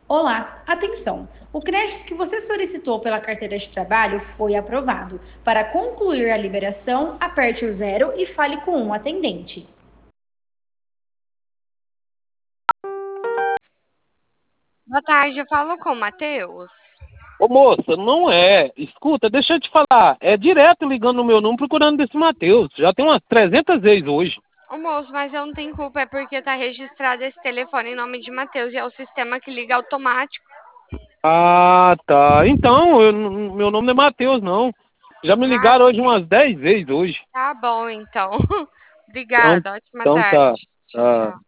Olá, atenção! O crédito que você solicitou pela carteira de trabalho foi aprovado. Para concluir a liberação, aperte o zero e fale com um atendente. Boa tarde, eu falo com o Matheus. Ô moça, não é. Escuta, deixa eu te falar. É direto ligando no meu número procurando desse Matheus. Já tem umas 300 vezes hoje. Ô moço, mas eu não tenho culpa, é porque tá registrado esse telefone em nome de Matheus e é o sistema que liga automático. Ah, tá. Então, meu nome não é Matheus, não. Já me Ah, ligaram hoje umas 10 vezes hoje. tá bom então. Então, Obrigada, ótima então tá. tarde. Tchau, Tá. tchau.